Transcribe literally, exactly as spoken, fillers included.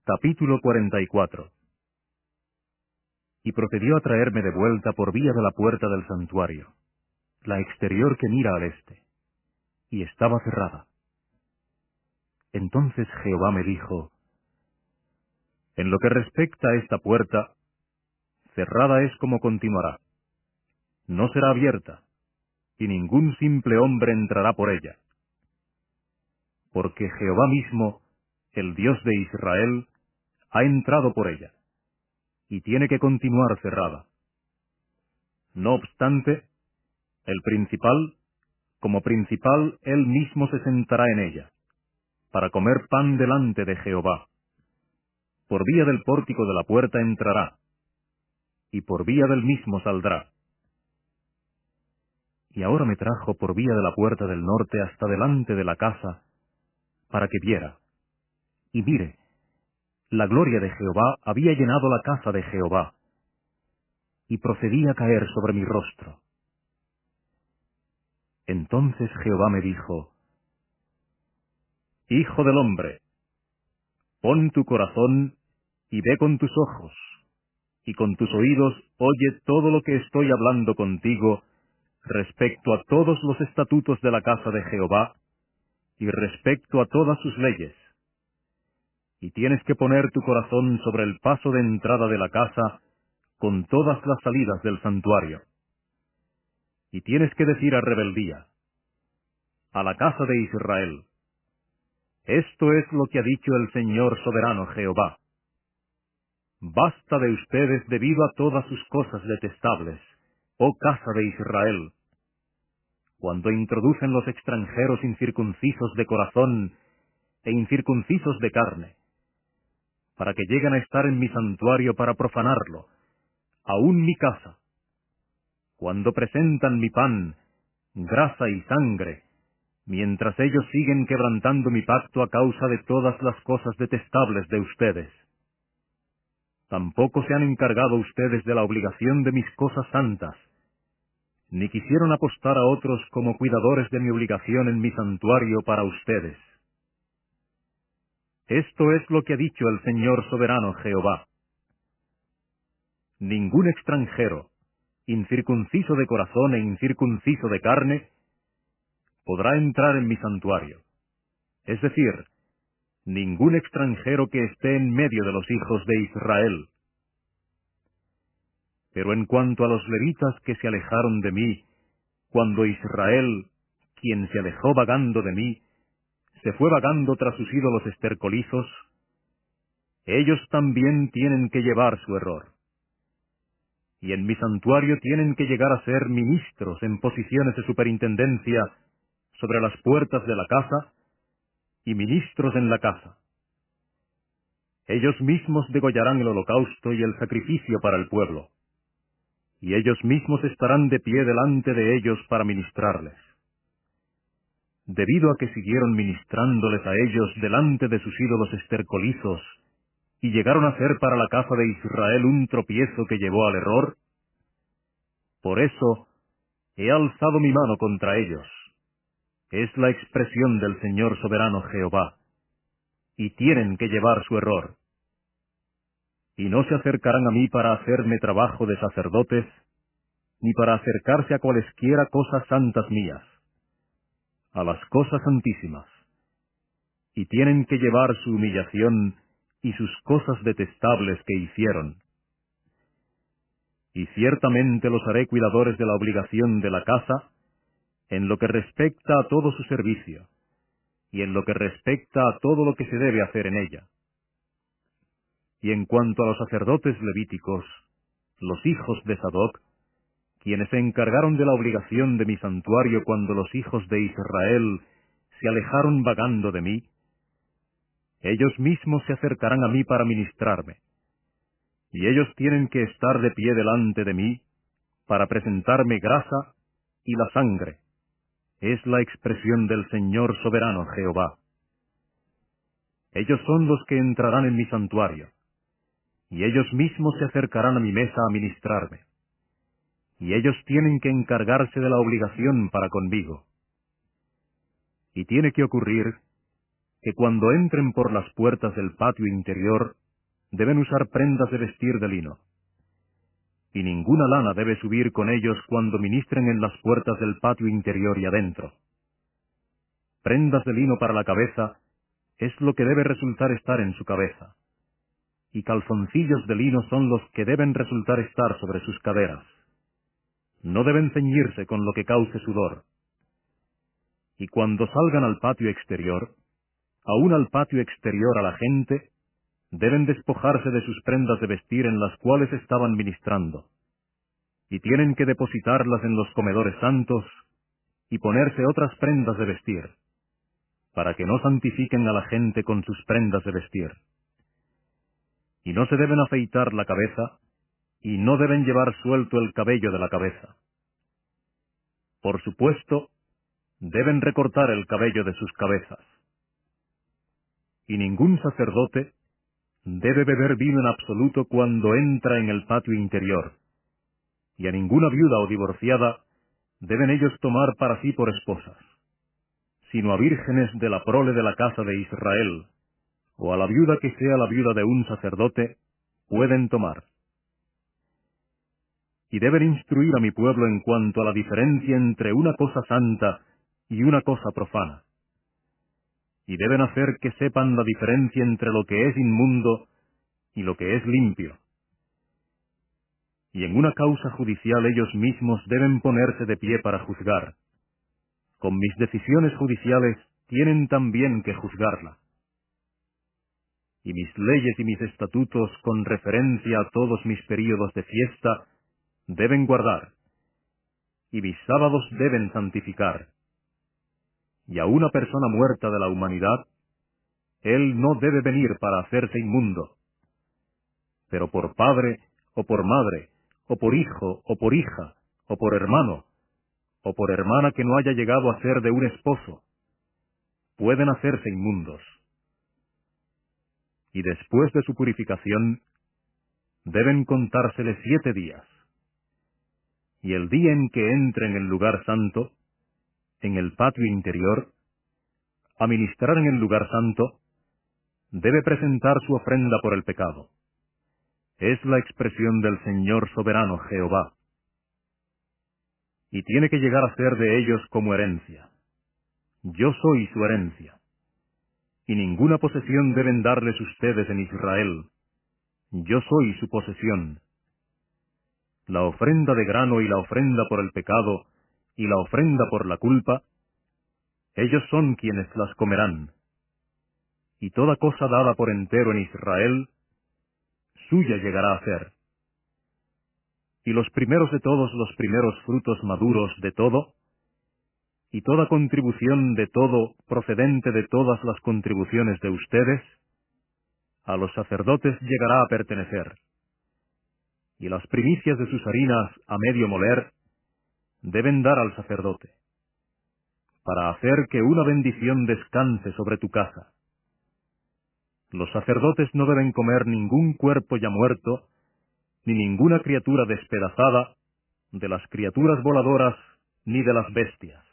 Capítulo cuarenta y cuatro. Y procedió a traerme de vuelta por vía de la puerta del santuario, la exterior que mira al este, y estaba cerrada. Entonces Jehová me dijo: En lo que respecta a esta puerta, cerrada es como continuará. No será abierta, y ningún simple hombre entrará por ella. Porque Jehová mismo, el Dios de Israel, ha entrado por ella, y tiene que continuar cerrada. No obstante, el principal, como principal, él mismo se sentará en ella, para comer pan delante de Jehová. Por vía del pórtico de la puerta entrará, y por vía del mismo saldrá. Y ahora me trajo por vía de la puerta del norte hasta delante de la casa, para que viera. Y mire, la gloria de Jehová había llenado la casa de Jehová, y procedía a caer sobre mi rostro. Entonces Jehová me dijo: Hijo del hombre, pon tu corazón y ve con tus ojos, y con tus oídos oye todo lo que estoy hablando contigo respecto a todos los estatutos de la casa de Jehová, y respecto a todas sus leyes. Y tienes que poner tu corazón sobre el paso de entrada de la casa, con todas las salidas del santuario. Y tienes que decir a rebeldía, a la casa de Israel: Esto es lo que ha dicho el Señor soberano Jehová. Basta de ustedes debido a todas sus cosas detestables, oh casa de Israel, cuando introducen los extranjeros incircuncisos de corazón e incircuncisos de carne, para que lleguen a estar en mi santuario para profanarlo, aun mi casa, cuando presentan mi pan, grasa y sangre, mientras ellos siguen quebrantando mi pacto a causa de todas las cosas detestables de ustedes. Tampoco se han encargado ustedes de la obligación de mis cosas santas, ni quisieron apostar a otros como cuidadores de mi obligación en mi santuario para ustedes. Esto es lo que ha dicho el Señor soberano Jehová: Ningún extranjero, incircunciso de corazón e incircunciso de carne, podrá entrar en mi santuario. Es decir, ningún extranjero que esté en medio de los hijos de Israel. Pero en cuanto a los levitas que se alejaron de mí, cuando Israel, quien se alejó vagando de mí, se fue vagando tras sus ídolos estercolizos, ellos también tienen que llevar su error. Y en mi santuario tienen que llegar a ser ministros en posiciones de superintendencia sobre las puertas de la casa, y ministros en la casa. Ellos mismos degollarán el holocausto y el sacrificio para el pueblo, y ellos mismos estarán de pie delante de ellos para ministrarles. Debido a que siguieron ministrándoles a ellos delante de sus ídolos estercolizos, y llegaron a ser para la casa de Israel un tropiezo que llevó al error, por eso he alzado mi mano contra ellos. Es la expresión del Señor soberano Jehová, y tienen que llevar su error. Y no se acercarán a mí para hacerme trabajo de sacerdotes, ni para acercarse a cualesquiera cosas santas mías, a las cosas santísimas, y tienen que llevar su humillación y sus cosas detestables que hicieron. Y ciertamente los haré cuidadores de la obligación de la casa, en lo que respecta a todo su servicio, y en lo que respecta a todo lo que se debe hacer en ella. Y en cuanto a los sacerdotes levíticos, los hijos de Sadoc, quienes se encargaron de la obligación de mi santuario cuando los hijos de Israel se alejaron vagando de mí, ellos mismos se acercarán a mí para ministrarme, y ellos tienen que estar de pie delante de mí para presentarme grasa y la sangre. Es la expresión del Señor soberano Jehová. Ellos son los que entrarán en mi santuario, y ellos mismos se acercarán a mi mesa a ministrarme, y ellos tienen que encargarse de la obligación para conmigo. Y tiene que ocurrir que cuando entren por las puertas del patio interior, deben usar prendas de vestir de lino. Y ninguna lana debe subir con ellos cuando ministren en las puertas del patio interior y adentro. Prendas de lino para la cabeza es lo que debe resultar estar en su cabeza, y calzoncillos de lino son los que deben resultar estar sobre sus caderas. No deben ceñirse con lo que cause sudor. Y cuando salgan al patio exterior, aún al patio exterior a la gente, deben despojarse de sus prendas de vestir en las cuales estaban ministrando, y tienen que depositarlas en los comedores santos y ponerse otras prendas de vestir, para que no santifiquen a la gente con sus prendas de vestir. Y no se deben afeitar la cabeza, y no deben llevar suelto el cabello de la cabeza. Por supuesto, deben recortar el cabello de sus cabezas. Y ningún sacerdote debe beber vino en absoluto cuando entra en el patio interior, y a ninguna viuda o divorciada deben ellos tomar para sí por esposas, sino a vírgenes de la prole de la casa de Israel, o a la viuda que sea la viuda de un sacerdote, pueden tomar. Y deben instruir a mi pueblo en cuanto a la diferencia entre una cosa santa y una cosa profana. Y deben hacer que sepan la diferencia entre lo que es inmundo y lo que es limpio. Y en una causa judicial ellos mismos deben ponerse de pie para juzgar. Con mis decisiones judiciales tienen también que juzgarla. Y mis leyes y mis estatutos con referencia a todos mis períodos de fiesta deben guardar, y mis sábados deben santificar. Y a una persona muerta de la humanidad, él no debe venir para hacerse inmundo. Pero por padre, o por madre, o por hijo, o por hija, o por hermano, o por hermana que no haya llegado a ser de un esposo, pueden hacerse inmundos. Y después de su purificación, deben contársele siete días. Y el día en que entre en el lugar santo, en el patio interior, a ministrar en el lugar santo, debe presentar su ofrenda por el pecado. Es la expresión del Señor soberano Jehová. Y tiene que llegar a ser de ellos como herencia. Yo soy su herencia. Y ninguna posesión deben darles ustedes en Israel. Yo soy su posesión. La ofrenda de grano y la ofrenda por el pecado y la ofrenda por la culpa, ellos son quienes las comerán. Y toda cosa dada por entero en Israel, suya llegará a ser. Y los primeros de todos los primeros frutos maduros de todo, y toda contribución de todo procedente de todas las contribuciones de ustedes, a los sacerdotes llegará a pertenecer. Y las primicias de sus harinas a medio moler deben dar al sacerdote, para hacer que una bendición descanse sobre tu casa. Los sacerdotes no deben comer ningún cuerpo ya muerto, ni ninguna criatura despedazada, de las criaturas voladoras, ni de las bestias.